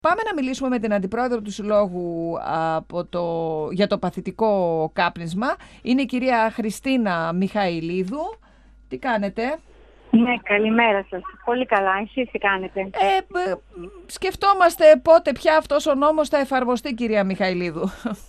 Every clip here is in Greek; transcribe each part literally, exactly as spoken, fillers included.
Πάμε να μιλήσουμε με την Αντιπρόεδρο του Συλλόγου από το, για το παθητικό κάπνισμα. Είναι η κυρία Χριστίνα Μιχαηλίδου. Τι κάνετε? Ναι, καλημέρα σας. Πολύ καλά. Εσείς τι κάνετε? Ε, σκεφτόμαστε πότε πια αυτός ο νόμος θα εφαρμοστεί, κυρία Μιχαηλίδου.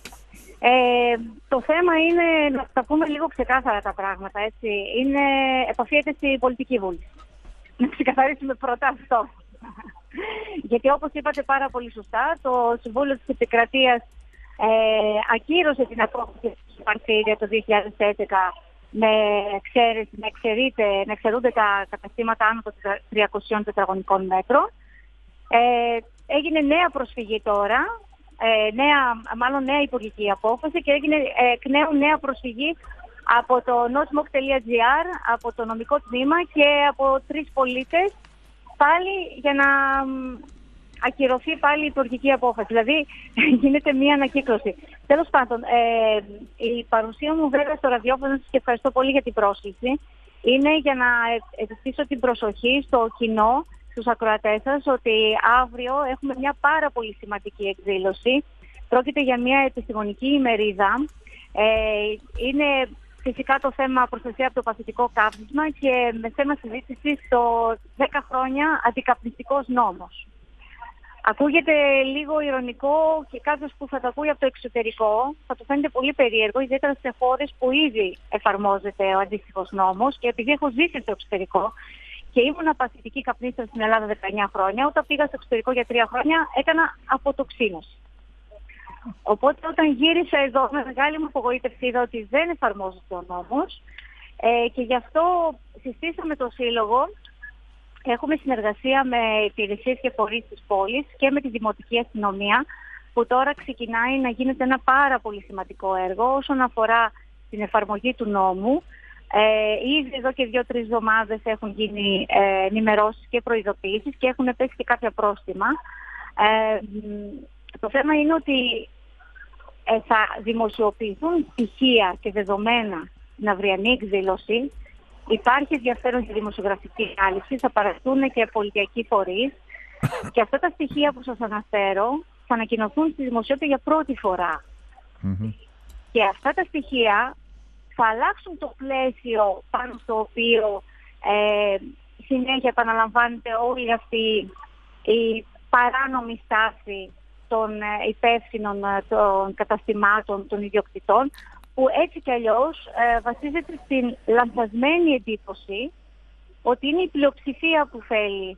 Ε, το θέμα είναι να τα πούμε λίγο ξεκάθαρα τα πράγματα, έτσι. Είναι, επαφίεται στη πολιτική βούληση. Να ξεκαθαρίσουμε πρώτα αυτό. Γιατί όπως είπατε πάρα πολύ σωστά, το Συμβούλιο της Επικρατείας ε, ακύρωσε την απόφαση του Παρτίδια το δύο χιλιάδες έντεκα με εξαίρεση, να, εξαιρείται, να εξαιρούνται τα καταστήματα άνω των τριακοσίων τετραγωνικών μέτρων. Ε, έγινε νέα προσφυγή τώρα, ε, νέα, μάλλον νέα υπουργική απόφαση και έγινε εκ νέου νέα προσφυγή από το notmoc τελεία gr, από το νομικό τμήμα και από τρεις πολίτες, πάλι για να ακυρωθεί πάλι η υπουργική απόφαση. Δηλαδή γίνεται μία ανακύκλωση. Τέλος πάντων, ε, η παρουσία μου βέβαια στο ραδιόφωνο και ευχαριστώ πολύ για την πρόσκληση. Είναι για να επιστήσω την προσοχή στο κοινό, στους ακροατές σας, ότι αύριο έχουμε μια πάρα πολύ σημαντική εκδήλωση. Πρόκειται για μια επιστημονική ημερίδα. Ε, είναι φυσικά το θέμα προστασία από το παθητικό κάπνισμα και με θέμα συζήτηση στο δέκα χρόνια αντικαπνιστικός νόμος. Ακούγεται λίγο ηρωνικό και κάποιος που θα το ακούει από το εξωτερικό θα το φαίνεται πολύ περίεργο, ιδιαίτερα σε χώρες που ήδη εφαρμόζεται ο αντίστοιχος νόμος, και επειδή έχω ζήσει στο εξωτερικό και ήμουν παθητική καπνίστρια στην Ελλάδα δεκαεννιά χρόνια, όταν πήγα στο εξωτερικό για τρία χρόνια έκανα αποτοξίνωση. Οπότε όταν γύρισα εδώ με μεγάλη μου απογοήτευση είδα ότι δεν εφαρμόζεται ο νόμος ε, και γι' αυτό συστήσαμε το Σύλλογο. Έχουμε συνεργασία με υπηρεσίες και φορείς της πόλης και με τη Δημοτική Αστυνομία, που τώρα ξεκινάει να γίνεται ένα πάρα πολύ σημαντικό έργο όσον αφορά την εφαρμογή του νόμου. Ε, ήδη εδώ και δύο-τρεις εβδομάδες έχουν γίνει ε, ενημερώσεις και προειδοποιήσεις και έχουν πέσει και κάποια πρόστιμα. Ε, το θέμα είναι ότι ε, θα δημοσιοποιηθούν στοιχεία και δεδομένα στην αυριανή εκδήλωση. Υπάρχει ενδιαφέρον για δημοσιογραφική ανάλυση, θα παραστούν και πολιτιακοί φορείς και αυτά τα στοιχεία που σας αναφέρω θα ανακοινωθούν στη δημοσιότητα για πρώτη φορά. Mm-hmm. Και αυτά τα στοιχεία θα αλλάξουν το πλαίσιο πάνω στο οποίο ε, συνέχεια επαναλαμβάνεται όλη αυτή η παράνομη στάση των ε, υπεύθυνων των καταστημάτων, των ιδιοκτητών, που έτσι κι αλλιώς ε, βασίζεται στην λανθασμένη εντύπωση ότι είναι η πλειοψηφία που θέλει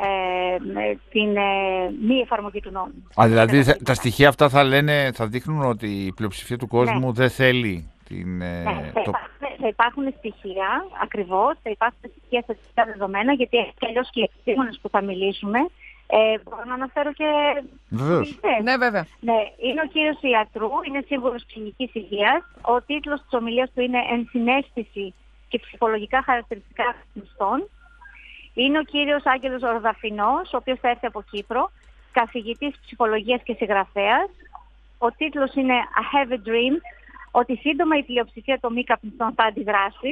ε, την ε, μη εφαρμογή του νόμου. Α, δηλαδή θα, τα στοιχεία αυτά θα λένε, θα δείχνουν ότι η πλειοψηφία του κόσμου ναι. δεν θέλει την... Ε, ναι, θα, το... υπάρχουν, θα υπάρχουν στοιχεία, ακριβώς, θα υπάρχουν στοιχεία στατιστικά δεδομένα, γιατί έτσι κι αλλιώς και οι επιστήμονες που θα μιλήσουμε, Ε, μπορώ να αναφέρω και... Βεβαίως. Ναι, βέβαια. Ναι, είναι ο κύριος Ιατρού, είναι σύμβουλος ψυχικής υγείας. Ο τίτλος της ομιλίας του είναι «Ενσυναίσθηση και ψυχολογικά χαρακτηριστικά καπνιστών». Είναι ο κύριος Άγγελος Ορδαφινός, ο οποίος θα έρθει από Κύπρο, καθηγητής ψυχολογίας και συγγραφέας. Ο τίτλος είναι «I have a dream», ότι σύντομα η πλειοψηφία των μη καπνιστών θα αντιδράσει.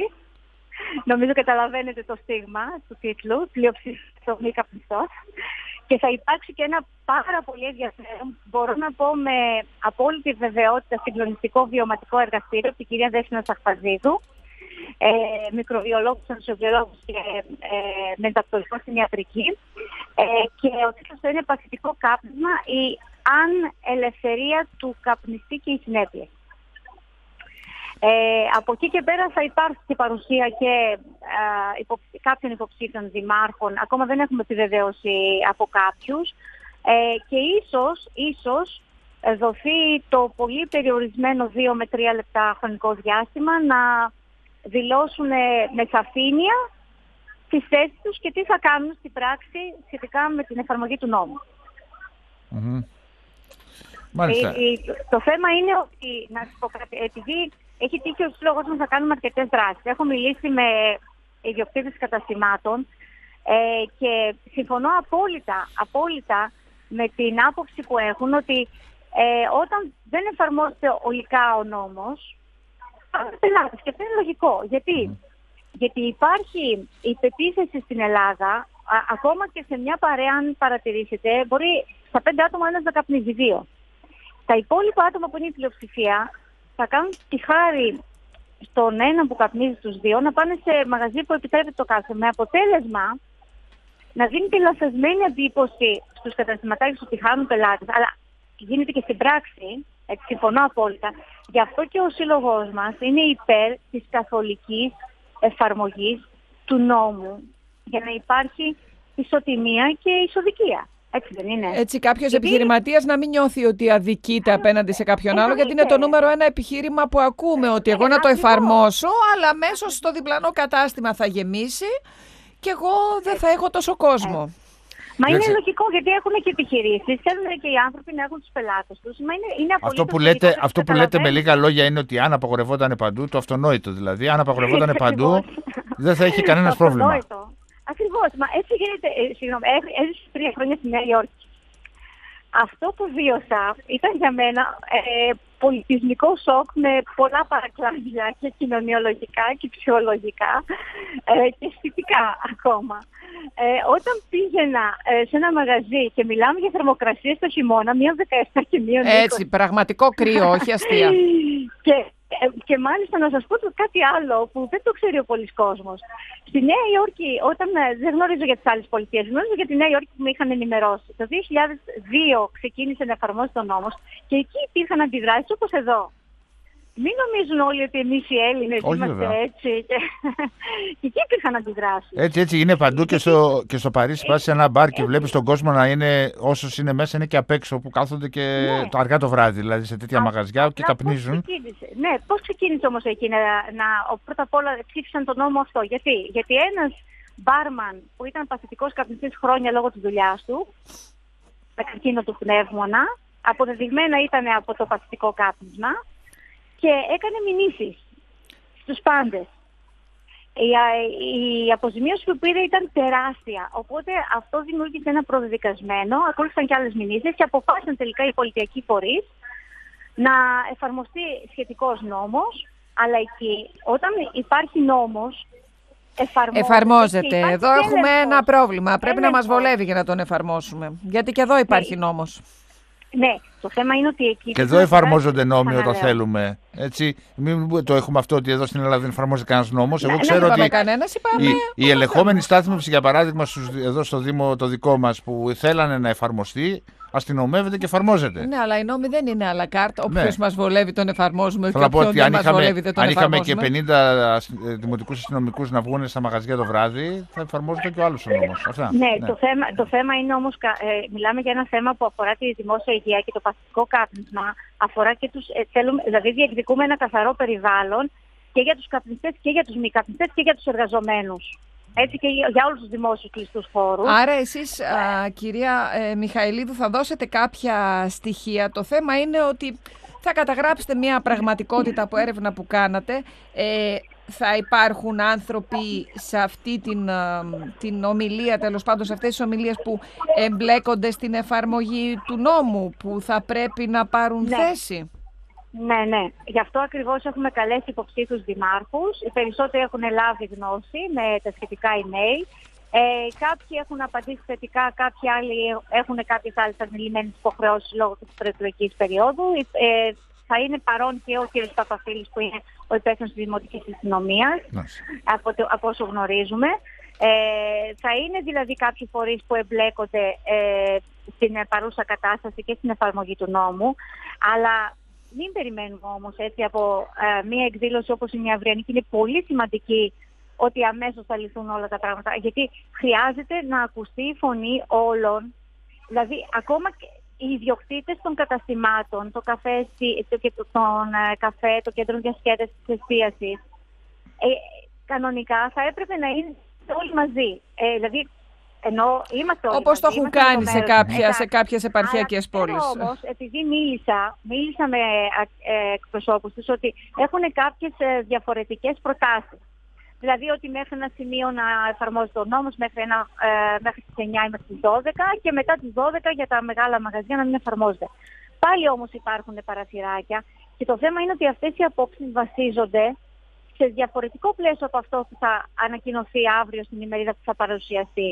Νομίζω καταλαβαίνετε το στίγμα του τίτλου, πλειοψηφία των μη καπνιστών. Και θα υπάρξει και ένα πάρα πολύ ενδιαφέρον, μπορώ να πω με απόλυτη βεβαιότητα, συγκλονιστικό βιωματικό εργαστήριο από την κυρία Δέσποινα Σαχπαζίδου, ε, μικροβιολόγος, ανοσιοβιολόγος και ε, μεταπτωλικός στην ιατρική. Ε, και ο τίτλος του είναι «Παθητικό κάπνισμα, η αν ελευθερία του καπνιστή και οι συνέπειες». Ε, από εκεί και πέρα θα υπάρχει και παρουσία και α, υποψη... κάποιων υποψήφιων δημάρχων. Ακόμα δεν έχουμε επιβεβαίωση από κάποιους. Ε, και ίσως, ίσως δοθεί το πολύ περιορισμένο δύο με τρία λεπτά χρονικό διάστημα να δηλώσουν με σαφήνεια τις θέσεις τους και τι θα κάνουν στην πράξη σχετικά με την εφαρμογή του νόμου. Mm-hmm. Μάλιστα. Ε, το θέμα είναι ότι, να σας πω κάτι, επειδή έχει τύχει ο Σύλλογος μας να κάνουμε αρκετές δράσεις. Έχω μιλήσει με ιδιοκτήτες καταστημάτων ε, και συμφωνώ απόλυτα, απόλυτα με την άποψη που έχουν ότι ε, όταν δεν εφαρμόζεται ολικά ο νόμος, είναι πελάτες. Και αυτό είναι λογικό. Γιατί? Mm. Γιατί υπάρχει η πεποίθηση στην Ελλάδα, α, ακόμα και σε μια παρέα, αν παρατηρήσετε, μπορεί στα πέντε άτομα ένας να καπνίζει δύο. Τα υπόλοιπα άτομα που είναι η πλειοψηφία θα κάνουν τη χάρη στον ένα που καπνίζει στους δύο να πάνε σε μαγαζί που επιτρέπεται το καύσιμο. Με αποτέλεσμα να δίνει τη λαθασμένη εντύπωση στους καταστηματάρχες ότι χάνουν πελάτες. Αλλά γίνεται και στην πράξη, έτσι, συμφωνώ απόλυτα. Γι' αυτό και ο σύλλογος μας είναι υπέρ της καθολικής εφαρμογής του νόμου για να υπάρχει ισοτιμία και ισοδικία. Έτσι δεν είναι? Έτσι κάποιος γιατί... επιχειρηματίας να μην νιώθει ότι αδικείται απέναντι σε κάποιον άλλο, γιατί είναι το νούμερο ένα επιχείρημα που ακούμε, ότι εγώ να το εφαρμόσω, αλλά αμέσως στο διπλανό κατάστημα θα γεμίσει και εγώ δεν θα έχω τόσο κόσμο. Μα είναι λογικό, γιατί έχουν και επιχειρήσεις, θέλουν και οι άνθρωποι να έχουν τους πελάτες τους. Μα είναι, είναι αυτό που λέτε, λογικό, αυτό που λέτε με λίγα λόγια είναι ότι αν απαγορευόταν παντού, το αυτονόητο δηλαδή, αν απαγορευόταν παντού, δεν θα έχει κανένας πρόβλημα. Ακριβώς. Μα έτσι γίνεται. Ε, συγγνώμη, έζησα τρία χρόνια στη Νέα Υόρκη. Αυτό που βίωσα ήταν για μένα ε, πολιτισμικό σοκ με πολλά παρακλάδια και κοινωνιολογικά και ψυχολογικά ε, και αισθητικά ακόμα. Ε, όταν πήγαινα ε, σε ένα μαγαζί και μιλάμε για θερμοκρασίες το χειμώνα, μείον δεκαεπτά και μείον είκοσι. Έτσι, πραγματικό κρύο, όχι αστεία. και, ε, και μάλιστα να σας πω κάτι άλλο που δεν το ξέρει ο πολλής κόσμος. Στη Νέα Υόρκη, όταν ε, δεν γνωρίζω για τις άλλες πολιτείες, γνωρίζω για τη Νέα Υόρκη που με είχαν ενημερώσει. Το δύο χιλιάδες δύο ξεκίνησε να εφαρμόζει τον νόμο και εκεί υπήρχαν αντιδράσεις όπως εδώ. Μην νομίζουν όλοι ότι εμείς οι Έλληνες όχι, είμαστε βέβαια. έτσι. Και... και εκεί υπήρχαν αντιδράσεις. Έτσι, έτσι είναι παντού και στο, και στο Παρίσι. Πας σε ένα μπαρ και βλέπεις τον κόσμο να είναι, όσους είναι μέσα, είναι και απ' έξω που κάθονται και ναι. το αργά το βράδυ, δηλαδή σε τέτοια Α, μαγαζιά α, και α, καπνίζουν. Πώς ναι, πώς ξεκίνησε όμως εκεί να, να πρώτα απ' όλα ψήφισαν τον νόμο αυτό? Γιατί, Γιατί ένας μπάρμαν που ήταν παθητικός καπνιστής χρόνια λόγω της δουλειάς του, με καρκίνο του πνεύμονα, αποδεδειγμένα ήταν από το παθητικό κάπνισμα, και έκανε μηνύσεις στους πάντες. Η, η αποζημίωση που πήρε ήταν τεράστια, οπότε αυτό δημιούργησε ένα προδεδικασμένο, ακολούθησαν και άλλες μηνύσεις και αποφάσισαν τελικά οι πολιτιακοί φορείς να εφαρμοστεί σχετικός νόμος, αλλά εκεί όταν υπάρχει νόμος εφαρμόζεται. εφαρμόζεται. Εδώ έχουμε έλεγχος. ένα πρόβλημα, πρέπει έλεγχος. να μας βολεύει για να τον εφαρμόσουμε, γιατί και εδώ υπάρχει ναι. νόμος. Ναι, το θέμα είναι ότι εκεί... Και εδώ εφαρμόζονται νόμοι όταν θέλουμε. Έτσι, μην το έχουμε αυτό ότι εδώ στην Ελλάδα δεν εφαρμόζεται κανένας νόμος. Εγώ ναι, ξέρω ότι κανένας, είπαμε... η, η ελεγχόμενη στάθμευση, για παράδειγμα, στους, εδώ στο Δήμο το δικό μας που θέλανε να εφαρμοστεί, αστυνομεύεται και εφαρμόζεται. Ναι, αλλά οι νόμοι δεν είναι à la carte. Όποιος ναι. μας βολεύει τον εφαρμόζουμε και όποιον δεν μας βολεύει δεν τον αν εφαρμόζουμε. είχαμε και πενήντα δημοτικούς αστυνομικούς να βγουν στα μαγαζιά το βράδυ, θα εφαρμόζεται και ο άλλος ο νόμος. Αυτά. Ναι, ναι. Το, θέμα, το θέμα είναι όμως, ε, μιλάμε για ένα θέμα που αφορά τη δημόσια υγεία και το παθητικό κάπνισμα. Αφορά και τους, ε, θέλουμε, δηλαδή διεκδικούμε ένα καθαρό περιβάλλον και για τους καπνιστές και για τους μη καπνιστές και για τους εργαζομένους. Έτσι και για όλους τους δημόσιους κλειστούς χώρους. Άρα εσείς, α, κυρία ε, Μιχαηλίδου, θα δώσετε κάποια στοιχεία. Το θέμα είναι ότι θα καταγράψετε μια πραγματικότητα από έρευνα που κάνατε. Ε, θα υπάρχουν άνθρωποι σε αυτή την, την ομιλία, τέλος πάντων σε αυτές τις ομιλίες που εμπλέκονται στην εφαρμογή του νόμου, που θα πρέπει να πάρουν ναι. θέση. Ναι, ναι. Γι' αυτό ακριβώς έχουμε καλέσει υποψήφιους δημάρχους. Οι περισσότεροι έχουν λάβει γνώση με τα σχετικά email. Ε, κάποιοι έχουν απαντήσει θετικά, κάποιοι άλλοι έχουν κάποιες άλλες ανηλυμένες υποχρεώσεις λόγω της προεκλογικής περίοδου. Ε, θα είναι παρόν και ο κ. Παπαφίλης, που είναι ο υπεύθυνος της Δημοτικής Αστυνομίας, από, από όσο γνωρίζουμε. Ε, θα είναι δηλαδή κάποιοι φορείς που εμπλέκονται ε, στην παρούσα κατάσταση και στην εφαρμογή του νόμου, αλλά μην περιμένουμε όμως έτσι από ε, μία εκδήλωση όπως είναι η αυριανή, και είναι πολύ σημαντική ότι αμέσως θα λυθούν όλα τα πράγματα, γιατί χρειάζεται να ακουστεί η φωνή όλων, δηλαδή ακόμα και οι ιδιοκτήτες των καταστημάτων, το καφέ, το, το, τον ε, καφέ, το κέντρο διασκέδασης της εστίασης, ε, κανονικά θα έπρεπε να είναι όλοι μαζί. Ε, δηλαδή, ενώ είμαστε όλοι όπως μαζί, το έχουν κάνει σε, κάποια, σε κάποιες επαρχιακές αλλά πόλεις. Όμως, επειδή μίλησα, μίλησα με ε, εκπροσώπους τους ότι έχουν κάποιες ε, διαφορετικές προτάσεις. Δηλαδή ότι μέχρι ένα σημείο να εφαρμόζεται ο νόμος, μέχρι, ένα, ε, μέχρι τις εννιά ή μέχρι τις δώδεκα, και μετά τις δώδεκα για τα μεγάλα μαγαζιά να μην εφαρμόζεται. Πάλι όμως υπάρχουν παραθυράκια, και το θέμα είναι ότι αυτές οι απόψεις βασίζονται σε διαφορετικό πλαίσιο από αυτό που θα ανακοινωθεί αύριο στην ημερίδα που θα παρουσιαστεί.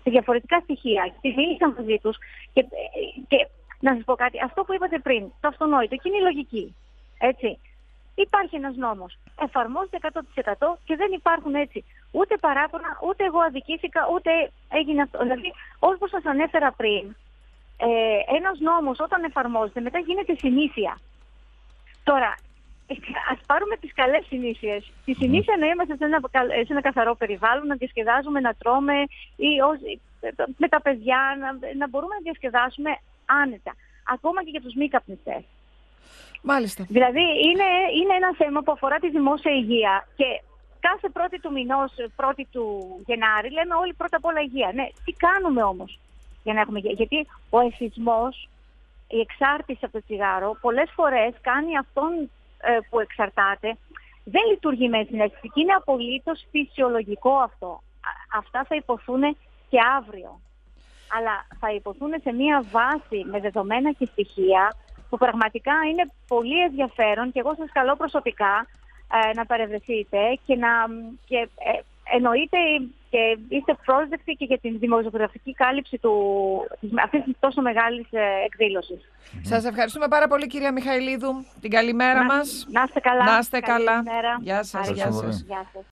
σε διαφορετικά στοιχεία και μίλησα μαζί τους και, και να σας πω κάτι, αυτό που είπατε πριν, το αυτονόητο και είναι η λογική, έτσι. Υπάρχει ένας νόμος, εφαρμόζεται εκατό τοις εκατό και δεν υπάρχουν έτσι ούτε παράπονα, ούτε εγώ αδικήθηκα, ούτε έγινε αυτό. Δηλαδή, όπως σας ανέφερα πριν, ε, ένας νόμος όταν εφαρμόζεται μετά γίνεται συνήθεια. Τώρα, ας πάρουμε τις καλές συνήθειες. Τη συνήθεια να είμαστε σε ένα, σε ένα καθαρό περιβάλλον, να διασκεδάζουμε, να τρώμε ή ως, με τα παιδιά, να, να μπορούμε να διασκεδάσουμε άνετα. Ακόμα και για τους μη καπνιστές. Μάλιστα. Δηλαδή είναι, είναι ένα θέμα που αφορά τη δημόσια υγεία και κάθε πρώτη του μηνός, πρώτη του Γενάρη, λέμε όλοι πρώτα απ' όλα υγεία. Ναι, τι κάνουμε όμως για να έχουμε υγεία? Γιατί ο εθισμός, η εξάρτηση από το τσιγάρο, πολλές φορές κάνει αυτόν ε, που εξαρτάται, δεν λειτουργεί με συναίσθηση και είναι απολύτως φυσιολογικό αυτό. Α, αυτά θα υποθούν και αύριο. Αλλά θα υποθούν σε μία βάση με δεδομένα και στοιχεία που πραγματικά είναι πολύ ενδιαφέρον και εγώ σας καλώ προσωπικά ε, να παρευρεθείτε και να και, ε, εννοείται και είστε πρόσδεκτοι και για την δημοσιογραφική κάλυψη του, αυτής της τόσο μεγάλης ε, εκδήλωσης. Mm-hmm. Σας ευχαριστούμε πάρα πολύ, κυρία Μιχαηλίδου. Την καλημέρα να, μας. Να είστε καλά. Να είστε καλά. Καλημέρα. Γεια σας. Γεια σας. Γεια σας.